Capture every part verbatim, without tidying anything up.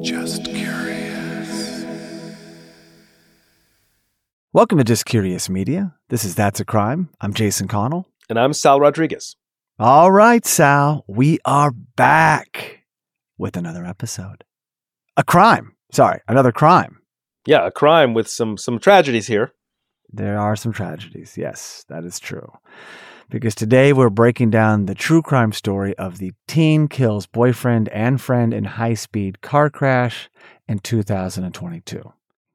Just Curious. Welcome to Just Curious Media. This is That's a Crime. I'm Jason Connell. And I'm Sal Rodriguez. All right, Sal, we are back with another episode. A crime. Sorry, another crime. Yeah, a crime with some some tragedies here. There are some tragedies. Yes, that is true. Because today we're breaking down the true crime story of the teen kills boyfriend and friend in high-speed car crash in two thousand twenty-two.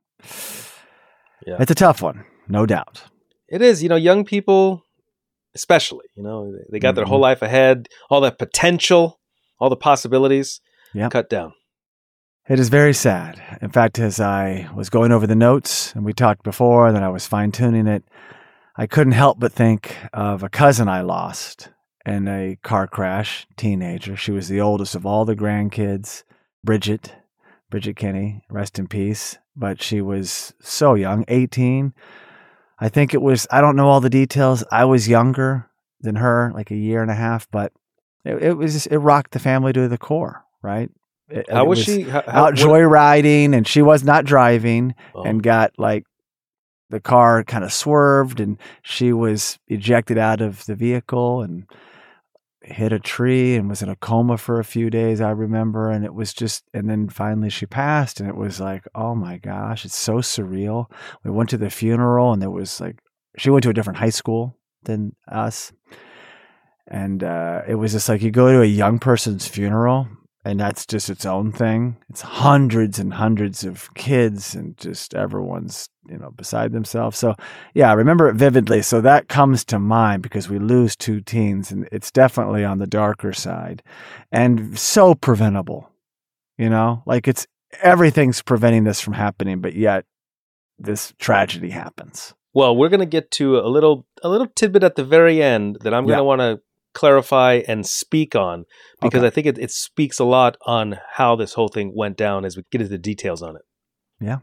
Yeah. It's a tough one, no doubt. It is, you know, young people especially, you know, they got mm-hmm. their whole life ahead, all that potential, all the possibilities yep. cut down. It is very sad. In fact, as I was going over the notes, and we talked before, and then I was fine-tuning it, I couldn't help but think of a cousin I lost in a car crash, teenager. She was the oldest of all the grandkids, Bridget, Bridget Kinney, rest in peace. But she was so young, eighteen. I think it was, I don't know all the details. I was younger than her, like a year and a half, but it, it was just, it rocked the family to the core, right? It, how it was, was she? How, out joyriding, and she was not driving oh. and got like, the car kind of swerved and she was ejected out of the vehicle and hit a tree and was in a coma for a few days, I remember. And it was just, and then finally she passed, and it was like, oh my gosh, it's so surreal. We went to the funeral, and there was like, she went to a different high school than us. And uh, it was just like, you go to a young person's funeral, and that's just its own thing. It's hundreds and hundreds of kids, and just everyone's, you know, beside themselves. So yeah, I remember it vividly. So that comes to mind because we lose two teens, and it's definitely on the darker side and so preventable, you know, like it's everything's preventing this from happening, but yet this tragedy happens. Well, we're going to get to a little, a little tidbit at the very end that I'm going to yeah. want to clarify and speak on, because okay. I think it, it speaks a lot on how this whole thing went down as we get into the details on it. Yeah.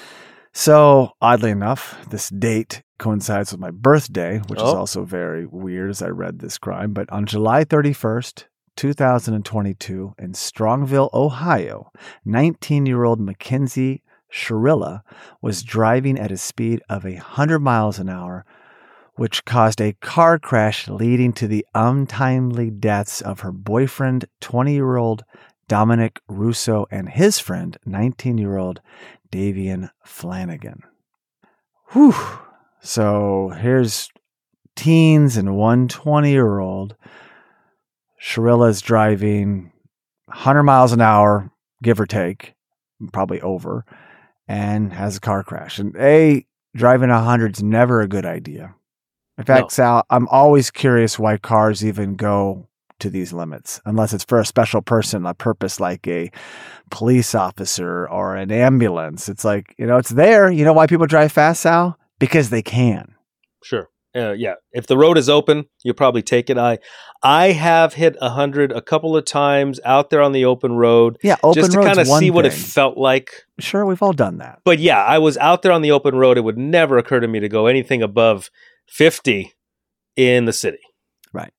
So oddly enough, this date coincides with my birthday, which oh. is also very weird as I read this crime. But on July thirty-first, two thousand twenty-two, in Strongville, Ohio, nineteen-year-old Mackenzie Shirilla was driving at a speed of one hundred miles an hour, which caused a car crash leading to the untimely deaths of her boyfriend, twenty-year-old Dominic Russo, and his friend, nineteen-year-old Davian Flanagan. Whew. So here's teens and one twenty-year-old. Shirilla's driving one hundred miles an hour, give or take, probably over, and has a car crash. And A, driving one hundred is never a good idea. In fact, no. Sal, I'm always curious why cars even go to these limits, unless it's for a special person, a purpose like a police officer or an ambulance. It's like, you know, it's there. You know why people drive fast, Sal? Because they can. Sure. Uh, yeah. If the road is open, you'll probably take it. I I have hit one hundred a couple of times out there on the open road. Yeah, open just to kind of see thing. what it felt like. Sure, we've all done that. But yeah, I was out there on the open road. It would never occur to me to go anything above fifty in the city. Right.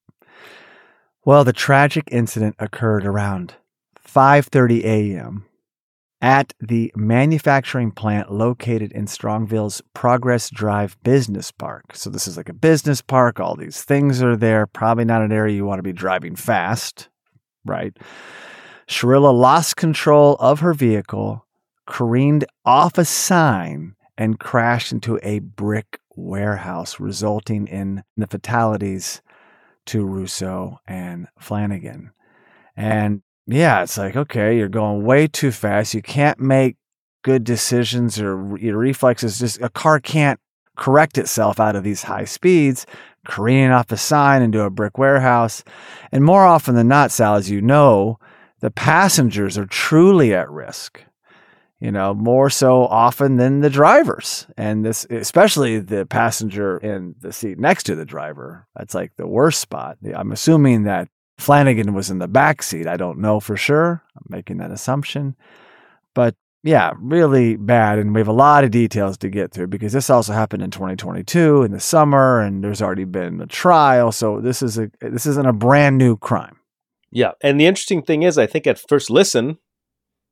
Well, the tragic incident occurred around five thirty a.m. at the manufacturing plant located in Strongville's Progress Drive Business Park. So this is like a business park. All these things are there. Probably not an area you want to be driving fast, right? Shirilla lost control of her vehicle, careened off a sign, and crashed into a brick warehouse, resulting in the fatalities to Russo and Flanagan. And yeah, it's like, okay, you're going way too fast. You can't make good decisions, or your reflexes just, a car can't correct itself out of these high speeds, careening off a sign into a brick warehouse. And more often than not, Sal, as you know, the passengers are truly at risk. You know, more so often than the drivers. And this, especially the passenger in the seat next to the driver. That's like the worst spot. I'm assuming that Flanagan was in the back seat. I don't know for sure. I'm making that assumption. But yeah, really bad. And we have a lot of details to get through because this also happened in twenty twenty-two in the summer, and there's already been a trial. So this is a this isn't a brand new crime. Yeah. And the interesting thing is, I think at first listen,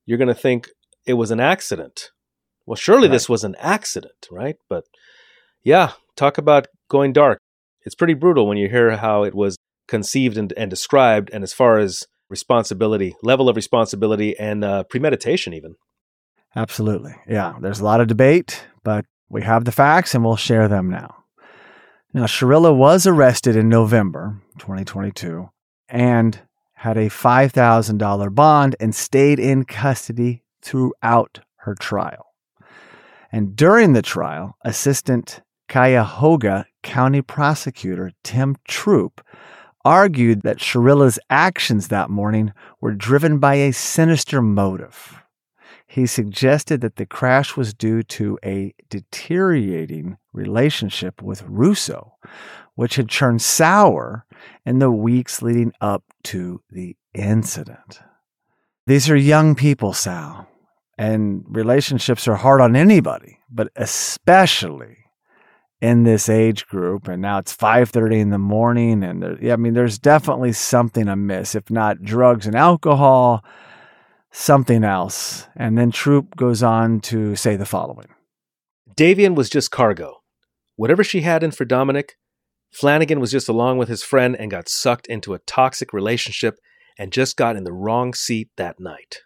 you're going to think it was an accident. Well, surely Right. this was an accident, right? But yeah, talk about going dark. It's pretty brutal when you hear how it was conceived and, and described, and as far as responsibility, level of responsibility, and uh, premeditation even. Absolutely. Yeah, there's a lot of debate, but we have the facts and we'll share them now. Now, Sherilla was arrested in November twenty twenty-two and had a five thousand dollars bond and stayed in custody throughout her trial. And during the trial, Assistant Cuyahoga County Prosecutor Tim Troop argued that Sherilla's actions that morning were driven by a sinister motive. He suggested that the crash was due to a deteriorating relationship with Russo, which had turned sour in the weeks leading up to the incident. These are young people, Sal, and relationships are hard on anybody, but especially in this age group. And now it's five thirty in the morning, and there, yeah, I mean, there's definitely something amiss, if not drugs and alcohol, something else. And then Troop goes on to say the following. Davian was just cargo. Whatever she had in for Dominic, Flanagan was just along with his friend and got sucked into a toxic relationship and just got in the wrong seat that night.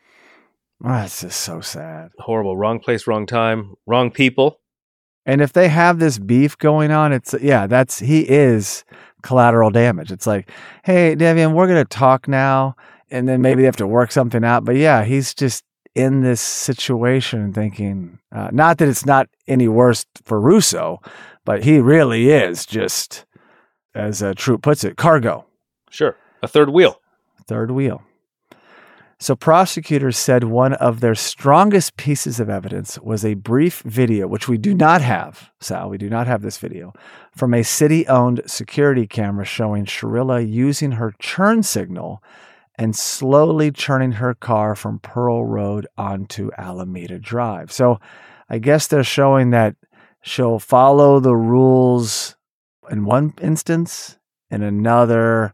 Oh, that's just so sad. Horrible. Wrong place, wrong time, wrong people. And if they have this beef going on, it's, yeah, that's, he is collateral damage. It's like, hey, Davian, we're going to talk now. And then maybe they have to work something out. But yeah, he's just in this situation thinking, uh, not that it's not any worse for Russo, but he really is just, as uh, Troop puts it, cargo. Sure. A third wheel. Third wheel. So prosecutors said one of their strongest pieces of evidence was a brief video, which we do not have, Sal, we do not have this video, from a city-owned security camera showing Sherilla using her turn signal and slowly turning her car from Pearl Road onto Alameda Drive. So I guess they're showing that she'll follow the rules in one instance, in another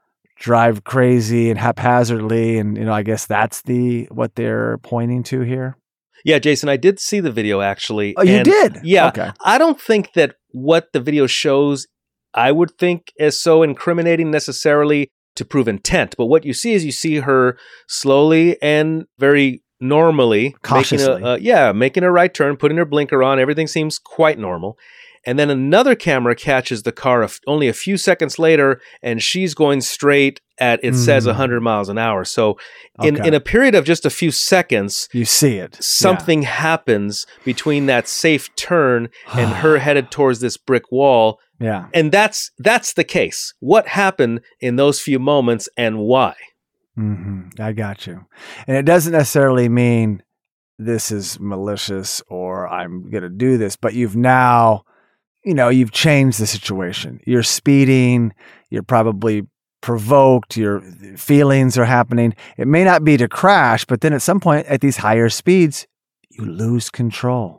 drive crazy and haphazardly, and you know, I guess that's the what they're pointing to here. Yeah, Jason, I did see the video actually. Oh, you and did? Yeah. Okay. I don't think that what the video shows, I would think is so incriminating necessarily to prove intent. But what you see is you see her slowly and very normally Cautiously. making a, uh, yeah, making a right turn, putting her blinker on. Everything seems quite normal. And then another camera catches the car a f- only a few seconds later, and she's going straight at, it mm. says one hundred miles an hour. So in, okay. in a period of just a few seconds, you see it. Something yeah. happens between that safe turn and her headed towards this brick wall. Yeah. And that's that's the case. What happened in those few moments and why? Mm-hmm. I got you. And it doesn't necessarily mean this is malicious or I'm going to do this, but you've now... you know, you've changed the situation. You're speeding, you're probably provoked, your feelings are happening. It may not be to crash, but then at some point at these higher speeds, you lose control.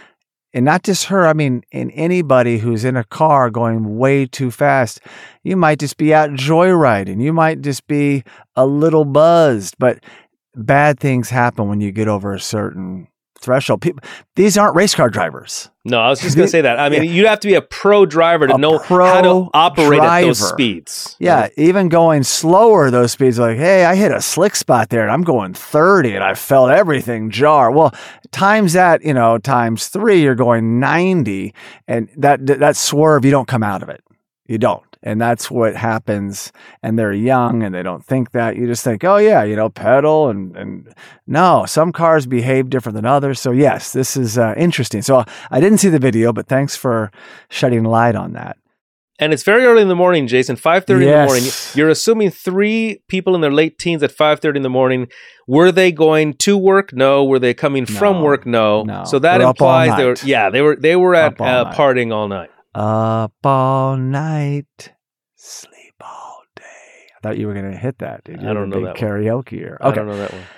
And not just her, I mean, in anybody who's in a car going way too fast, you might just be out joyriding. You might just be a little buzzed, but bad things happen when you get over a certain threshold. People, these aren't race car drivers. No, I was just going to say that. I mean, yeah. you'd have to be a pro driver to a know how to operate driver. At those speeds. Yeah, right? Even going slower, those speeds, like, hey, I hit a slick spot there and I'm going thirty and I felt everything jar. Well, times that, you know, times three, you're going ninety, and that that swerve, you don't come out of it. You don't. And that's what happens. And they're young and they don't think that. You just think, oh, yeah, you know, pedal. And, and no, some cars behave different than others. So, yes, this is uh, interesting. So I didn't see the video, but thanks for shedding light on that. And it's very early in the morning, Jason, five thirty yes. in the morning. You're assuming three people in their late teens at five thirty in the morning. Were they going to work? No. Were they coming no. from work? No. no. So that They're implies they were, yeah, they were, they were at uh, partying all night. Up all night, sleep all day. I thought you were going to hit that, dude. You're I don't know big that karaoke here. Okay. I don't know that one.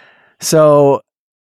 So,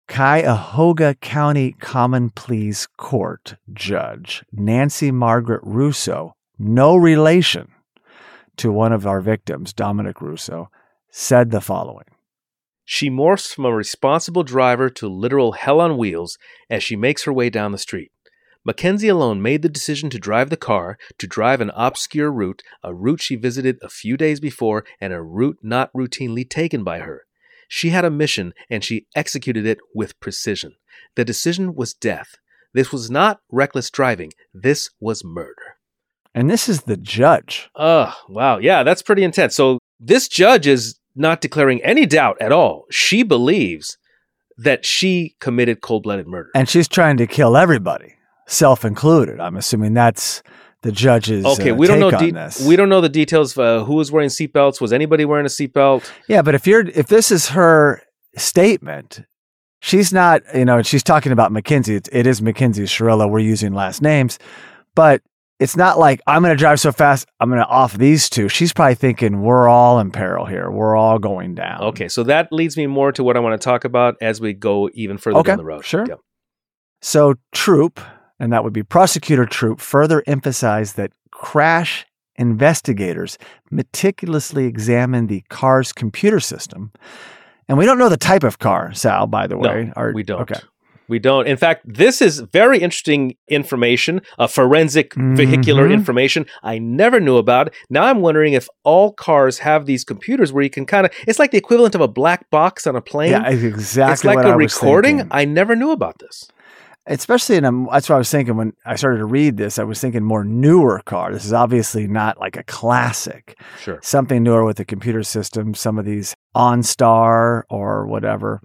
Cuyahoga County Common Pleas Court Judge Nancy Margaret Russo, no relation to one of our victims, Dominic Russo, said the following. She morphs from a responsible driver to literal hell on wheels as she makes her way down the street. Mackenzie alone made the decision to drive the car, to drive an obscure route, a route she visited a few days before, and a route not routinely taken by her. She had a mission, and she executed it with precision. The decision was death. This was not reckless driving. This was murder. And this is the judge. Oh, wow. Yeah, that's pretty intense. So this judge is not declaring any doubt at all. She believes that she committed cold-blooded murder. And she's trying to kill everybody, self-included. I'm assuming that's the judge's okay, uh, we don't take know on de- this. we don't know the details of uh, who was wearing seatbelts. Was anybody wearing a seatbelt? Yeah, but if you're if this is her statement, she's not, you know, she's talking about Mackenzie. It, it is Mackenzie Shirilla. We're using last names, but it's not like I'm going to drive so fast, I'm going to off these two. She's probably thinking we're all in peril here. We're all going down. Okay, so that leads me more to what I want to talk about as we go even further Okay, down the road. sure. Yeah. So Troop, and that would be Prosecutor Troop, further emphasized that crash investigators meticulously examined the car's computer system. And we don't know the type of car, Sal, by the way. No, Or- we don't. Okay. We don't. In fact, this is very interesting information, a forensic vehicular Mhm. information I never knew about. Now I'm wondering if all cars have these computers where you can kind of, it's like the equivalent of a black box on a plane. Yeah, exactly. it's like what a I was recording. thinking. I never knew about this. Especially in a, that's what I was thinking when I started to read this. I was thinking more newer car. This is obviously not like a classic. Sure. Something newer with the computer system, some of these OnStar or whatever.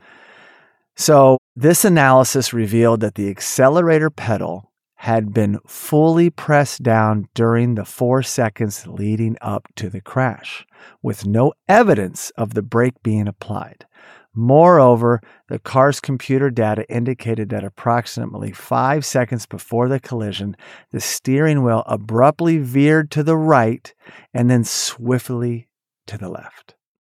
So this analysis revealed that the accelerator pedal had been fully pressed down during the four seconds leading up to the crash, with no evidence of the brake being applied. Moreover, the car's computer data indicated that approximately five seconds before the collision, the steering wheel abruptly veered to the right and then swiftly to the left.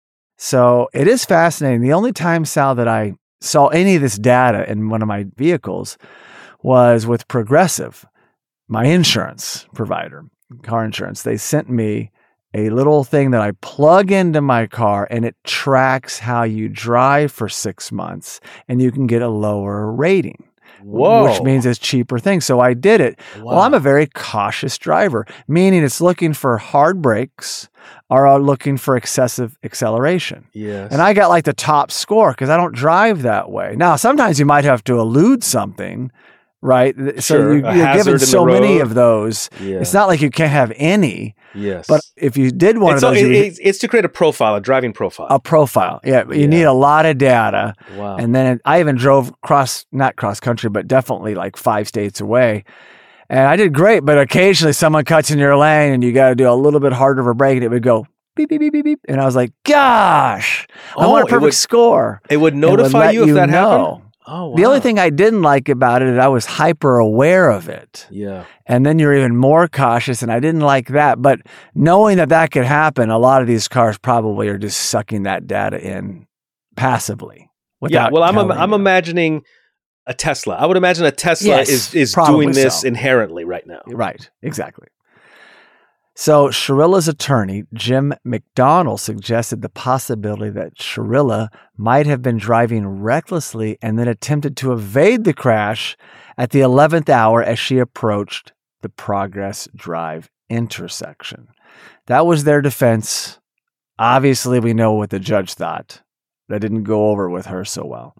So it is fascinating. The only time, Sal, that I saw any of this data in one of my vehicles was with Progressive, my insurance provider, car insurance. They sent me a little thing that I plug into my car and it tracks how you drive for six months and you can get a lower rating. Whoa. Which means it's cheaper things. So I did it. Wow. Well, I'm a very cautious driver, meaning it's looking for hard brakes or looking for excessive acceleration. Yes. And I got like the top score because I don't drive that way. Now, sometimes you might have to elude something, right? So Sure. you, A you're hazard given in the so many road. of those. Yeah. It's not like you can't have any. Yes. But if you did one it's, of those, it- you would- it's, it's to create a profile, a driving profile. a profile. Yeah, you Yeah. need a lot of data. Wow. And then I even drove cross, not cross country, but definitely like five states away. And I did great, but occasionally someone cuts in your lane and you got to do a little bit harder of a brake and it would go beep, beep, beep, beep, beep. And I was like, gosh, I Oh, want a it perfect would- score. it would It would notify let you if that know. happened? Oh, wow. The only thing I didn't like about it is I was hyper aware of it. Yeah. And then you're even more cautious, and I didn't like that. But knowing that that could happen, a lot of these cars probably are just sucking that data in passively. Yeah. without Well, I'm telling I'm you. imagining a Tesla. I would imagine a Tesla Yes, is, is probably doing this so. inherently right now. Right, exactly. So Shirilla's attorney, Jim McDonnell, suggested the possibility that Shirilla might have been driving recklessly and then attempted to evade the crash at the eleventh hour as she approached the Progress Drive intersection. That was their defense. Obviously, we know what the judge thought. That didn't go over with her so well.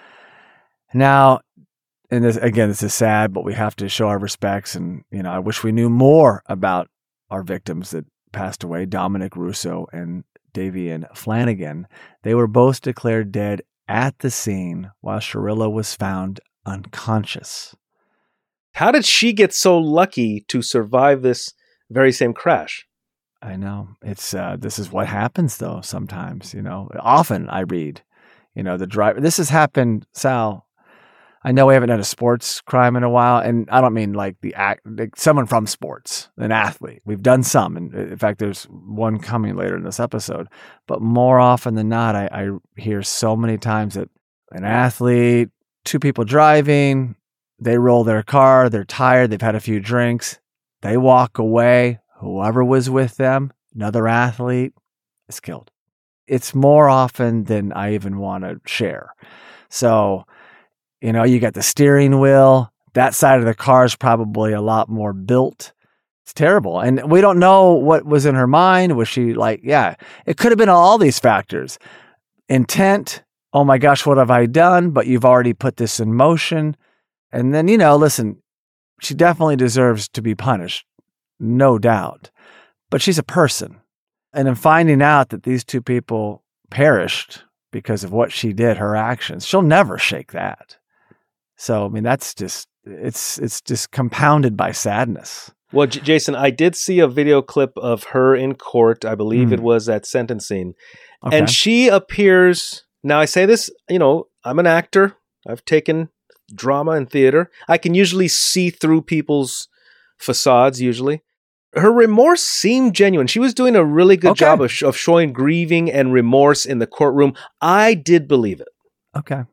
Now, and this, again, this is sad, but we have to show our respects. And, you know, I wish we knew more about our victims that passed away, Dominic Russo and Davian Flanagan. They were both declared dead at the scene while Shirilla was found unconscious. How did she get so lucky to survive this very same crash? I know. It's uh, this is what happens, though, sometimes, you know. Often I read, you know, the driver. This has happened, Sal. I know we haven't done a sports crime in a while, and I don't mean like the act, like someone from sports, an athlete. We've done some, and in fact, there's one coming later in this episode. But more often than not, I, I hear so many times that an athlete, two people driving, they roll their car, they're tired, they've had a few drinks, they walk away. Whoever was with them, another athlete, is killed. it's more often than I even want to share. So, you know, you got the steering wheel. That side of the car is probably a lot more built. It's terrible. And we don't know what was in her mind. Was she like, yeah, it could have been all these factors. Intent. Oh my gosh, what have I done? But you've already put this in motion. And then, you know, listen, she definitely deserves to be punished. No doubt. But she's a person. And in finding out that these two people perished because of what she did, her actions, she'll never shake that. So, I mean, that's just, it's it's just compounded by sadness. Well, J- Jason, I did see a video clip of her in court. I believe Mm. it was at sentencing. Okay. And she appears, now I say this, you know, I'm an actor. I've taken drama and theater. I can usually see through people's facades, usually. Her remorse seemed genuine. She was doing a really good Okay. job of, sh- of showing grieving and remorse in the courtroom. I did believe it. Okay.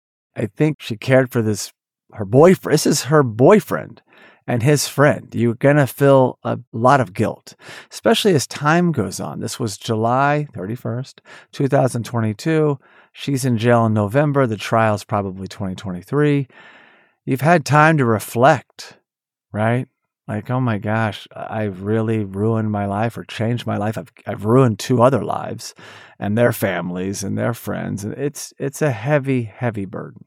I think she cared for this, her boyfriend. This is her boyfriend and his friend. You're going to feel a lot of guilt, especially as time goes on. This was July thirty-first, twenty twenty-two. She's in jail in November. The trial's probably twenty twenty-three. You've had time to reflect, right? Like, oh my gosh, I've really ruined my life or changed my life. I've I've ruined two other lives and their families and their friends. And it's it's a heavy, heavy burden.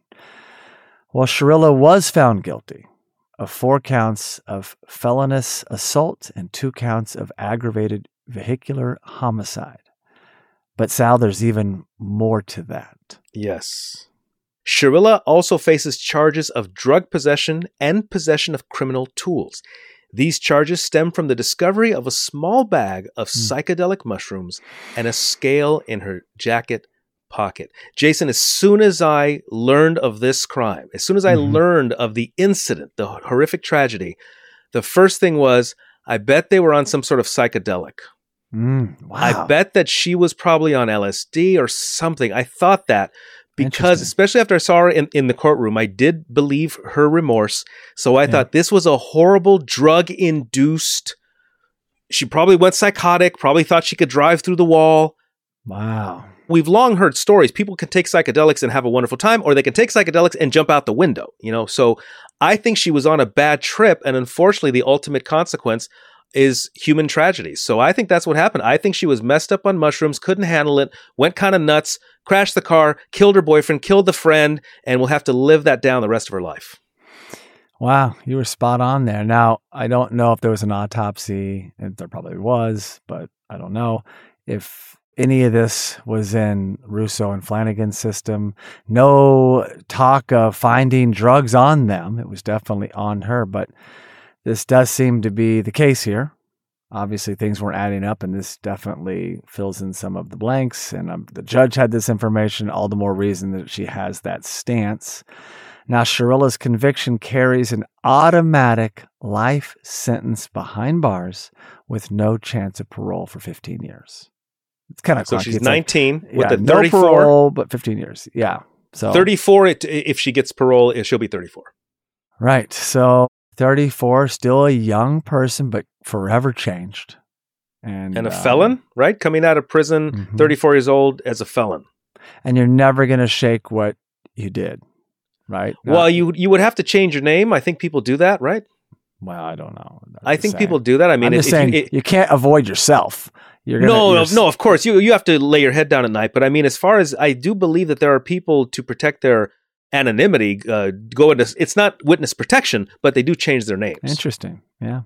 Well, Sherilla was found guilty of four counts of felonious assault and two counts of aggravated vehicular homicide. But Sal, there's even more to that. Yes. Sherilla also faces charges of drug possession and possession of criminal tools. These charges stem from the discovery of a small bag of Hmm. psychedelic mushrooms and a scale in her jacket pocket. Jason, as soon as I learned of this crime, as soon as I Mhm. learned of the incident, the horrific tragedy, the first thing was, I bet they were on some sort of psychedelic. Mm, wow. I bet that she was probably on L S D or something. I thought that because, Interesting. especially after I saw her in, in the courtroom, I did believe her remorse. So I Yeah. thought this was a horrible drug-induced. She probably went psychotic, probably thought she could drive through the wall. Wow. We've long heard stories. People can take psychedelics and have a wonderful time, or they can take psychedelics and jump out the window. You know, so I think she was on a bad trip, and unfortunately, the ultimate consequence is human tragedy. So I think that's what happened. I think she was messed up on mushrooms, couldn't handle it, went kind of nuts, crashed the car, killed her boyfriend, killed the friend, and will have to live that down the rest of her life. Wow, you were spot on there. Now, I don't know if there was an autopsy, and there probably was, but I don't know if any of this was in Russo and Flanagan's system. No talk of finding drugs on them. It was definitely on her, but this does seem to be the case here. Obviously, things weren't adding up, and this definitely fills in some of the blanks. And um, the judge had this information, all the more reason that she has that stance. Now, Sherilla's conviction carries an automatic life sentence behind bars with no chance of parole for fifteen years. It's kind of So clunky. she's It's like, nineteen with yeah, the no thirty-four. parole, but fifteen years. Yeah. So thirty-four, it, if she gets parole, she'll be thirty-four. right. So thirty-four, still a young person, but forever changed. And, And a um, felon, right? Coming out of prison, Mhm. thirty-four years old as a felon. And you're never going to shake what you did, right? Well, Not- you you would have to change your name. I think people do that, right? well, I don't know. I'm I just think saying. people do that. I mean, I'm if, just if saying you, you, it, can't avoid yourself. You're gonna, no, you're, no, no. Of course, you you have to lay your head down at night. But I mean, as far as I do believe that there are people to protect their anonymity, uh, go into it's not witness protection, but they do change their names. Interesting. Yeah.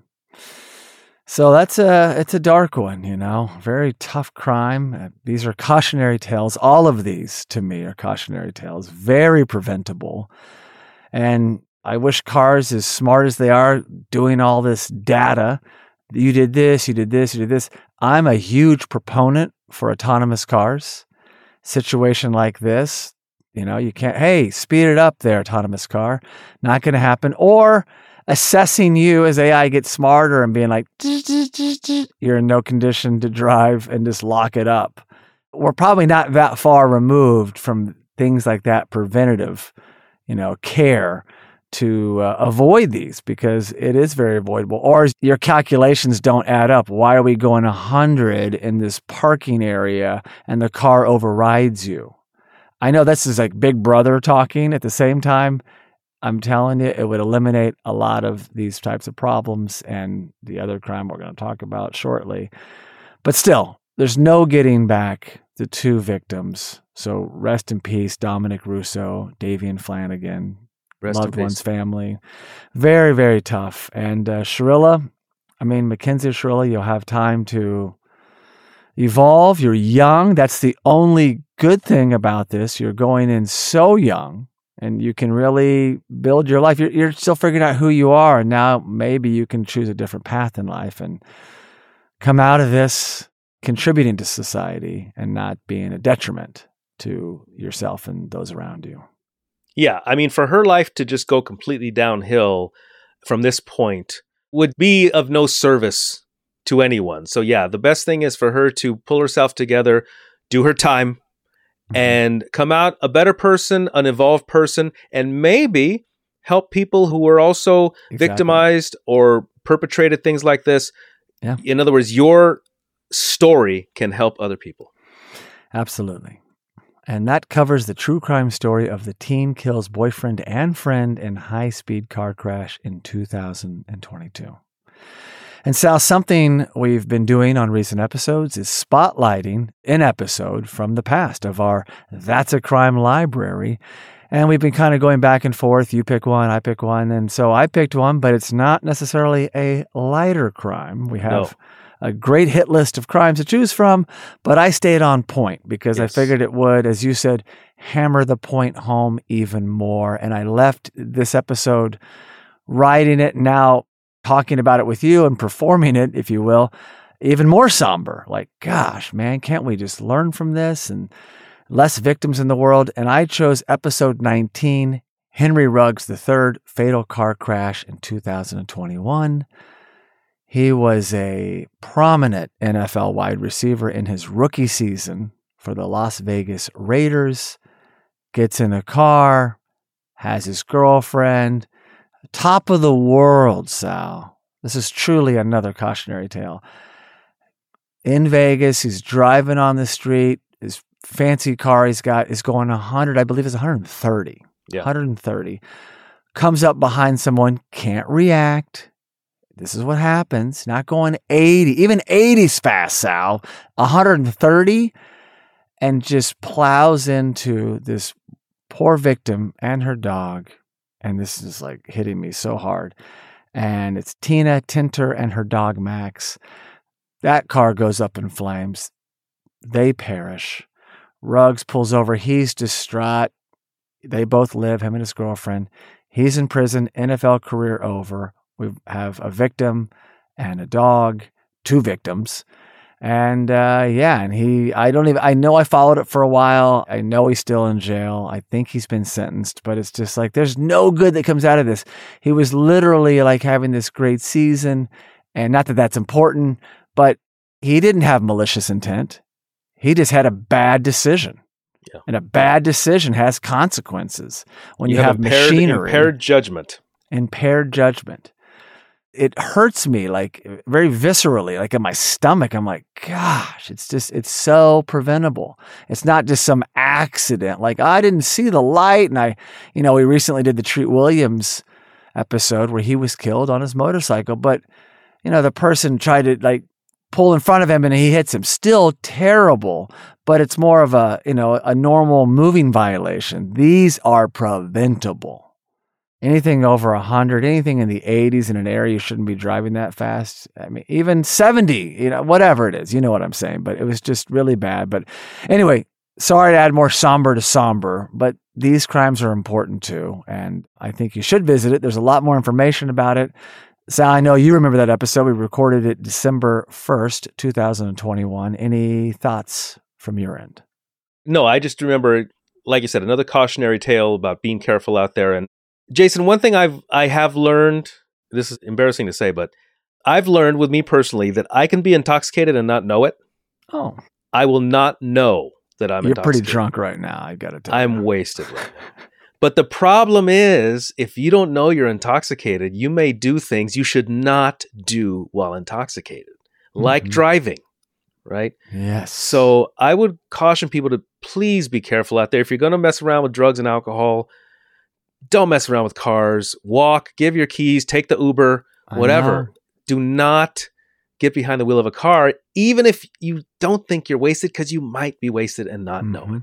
So that's a it's a dark one, you know. Very tough crime. Uh, These are cautionary tales. All of these to me are cautionary tales. Very preventable. And I wish cars, as smart as they are, doing all this data. You did this, you did this, you did this. I'm a huge proponent for autonomous cars. Situation like this, you know, you can't, hey, speed it up there, autonomous car. Not going to happen. Or assessing you as A I gets smarter and being like, you're in no condition to drive and just lock it up. We're probably not that far removed from things like that, preventative, you know, care to uh, avoid these because it is very avoidable. Or your calculations don't add up. Why are we going one hundred in this parking area and the car overrides you? I know this is like Big Brother talking. At the same time, I'm telling you, it would eliminate a lot of these types of problems and the other crime we're going to talk about shortly. But still, there's no getting back the two victims. So rest in peace, Dominic Russo, Davian Flanagan, Rest loved in one's peace. family. Very, very tough. And uh, Sharilla, I mean, Mackenzie Sharilla, you'll have time to evolve. You're young. That's the only good thing about this. You're going in so young. And you can really build your life. You're, you're still figuring out who you are. And now maybe you can choose a different path in life and come out of this contributing to society and not being a detriment to yourself and those around you. Yeah. I mean, for her life to just go completely downhill from this point would be of no service to anyone. So yeah, the best thing is for her to pull herself together, do her time, and come out a better person, an evolved person, and maybe help people who were also Exactly. victimized or perpetrated things like this. Yeah. In other words, your story can help other people. Absolutely. And that covers the true crime story of the teen kills boyfriend and friend in high-speed car crash in two thousand twenty-two. And Sal, something we've been doing on recent episodes is spotlighting an episode from the past of our That's a Crime library. And we've been kind of going back and forth. You pick one, I pick one. And so I picked one, but it's not necessarily a lighter crime. We have No. a great hit list of crimes to choose from, but I stayed on point because Yes. I figured it would, as you said, hammer the point home even more. And I left this episode writing it now, talking about it with you and performing it, if you will, even more somber. Like, gosh, man, can't we just learn from this and less victims in the world? And I chose episode nineteen, Henry Ruggs the third, fatal car crash in two thousand twenty-one. He was a prominent N F L wide receiver in his rookie season for the Las Vegas Raiders, gets in a car, has his girlfriend, top of the world, Sal. This is truly another cautionary tale. In Vegas, he's driving on the street. His fancy car he's got is going one hundred, I believe it's one hundred thirty. Yeah. one hundred thirty. Comes up behind someone, can't react. This is what happens. Not going eighty. Even eighty's fast, Sal. one hundred thirty. And just plows into this poor victim and her dog. And this is like hitting me so hard. And it's Tina Tinter and her dog Max. That car goes up in flames. They perish. Ruggs pulls over. He's distraught. They both live, him and his girlfriend. He's in prison. N F L career over. We have a victim and a dog, two victims. And uh, yeah, and he, I don't even, I know I followed it for a while. I know he's still in jail. I think he's been sentenced, but it's just like, there's no good that comes out of this. He was literally like having this great season. And not that that's important, but he didn't have malicious intent. He just had a bad decision. Yeah. And a bad decision has consequences when you, You have, have, impaired, machinery. impaired judgment. Impaired judgment. It hurts me like very viscerally, like in my stomach. I'm like, gosh, it's just, it's so preventable. It's not just some accident. Like, I didn't see the light. And I, you know, we recently did the Treat Williams episode where he was killed on his motorcycle, but you know, the person tried to like pull in front of him and he hits him. Still terrible, but it's more of a, you know, a normal moving violation. These are preventable. Anything over one hundred, anything in the eighties in an area, you shouldn't be driving that fast. I mean, even seventy, you know, whatever it is, you know what I'm saying. But it was just really bad. But anyway, sorry to add more somber to somber, but these crimes are important too. And I think you should visit it. There's a lot more information about it. Sal, I know you remember that episode. We recorded it December first, two thousand twenty-one. Any thoughts from your end? No, I just remember, like you said, another cautionary tale about being careful out there. And Jason, one thing I've I have learned, this is embarrassing to say, but I've learned with me personally that I can be intoxicated and not know it. Oh, I will not know that I'm you're intoxicated. pretty drunk right now. I got to tell I'm you. wasted right now. But the problem is, if you don't know you're intoxicated, you may do things you should not do while intoxicated, like Mhm. driving, right? Yes. So I would caution people to please be careful out there. If you're going to mess around with drugs and alcohol, don't mess around with cars. Walk, give your keys, take the Uber, I whatever. know. Do not get behind the wheel of a car, even if you don't think you're wasted, because you might be wasted and not know it. Mhm.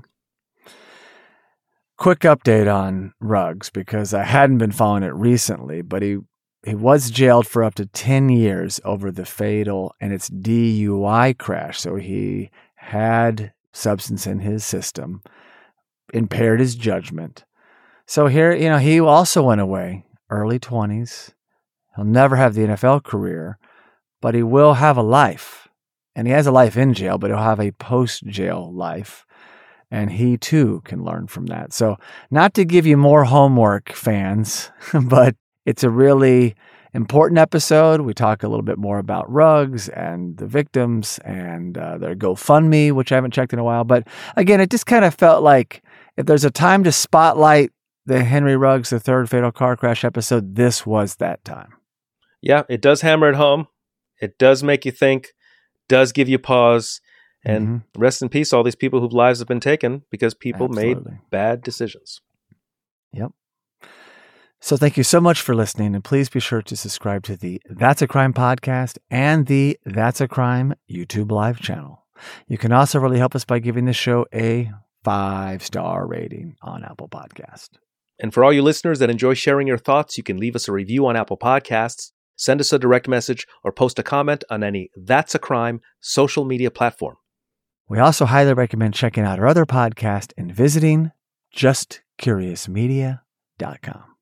Quick update on Ruggs, because I hadn't been following it recently, but he he was jailed for up to ten years over the fatal and its D U I crash. So he had substance in his system, impaired his judgment. So here, you know, he also went away, early twenties. He'll never have the N F L career, but he will have a life. And he has a life in jail, but he'll have a post-jail life. And he too can learn from that. So not to give you more homework, fans, but it's a really important episode. We talk a little bit more about Ruggs and the victims and uh, their GoFundMe, which I haven't checked in a while. But again, it just kind of felt like if there's a time to spotlight the Henry Ruggs, the third fatal car crash episode, this was that time. Yeah, it does hammer it home. It does make you think, does give you pause. And Mhm. rest in peace, all these people whose lives have been taken because people Absolutely. made bad decisions. Yep. So thank you so much for listening, and please be sure to subscribe to the That's a Crime podcast and the That's a Crime YouTube live channel. You can also really help us by giving the show a five-star rating on Apple Podcast. And for all you listeners that enjoy sharing your thoughts, you can leave us a review on Apple Podcasts, send us a direct message, or post a comment on any That's a Crime social media platform. We also highly recommend checking out our other podcast and visiting just curious media dot com.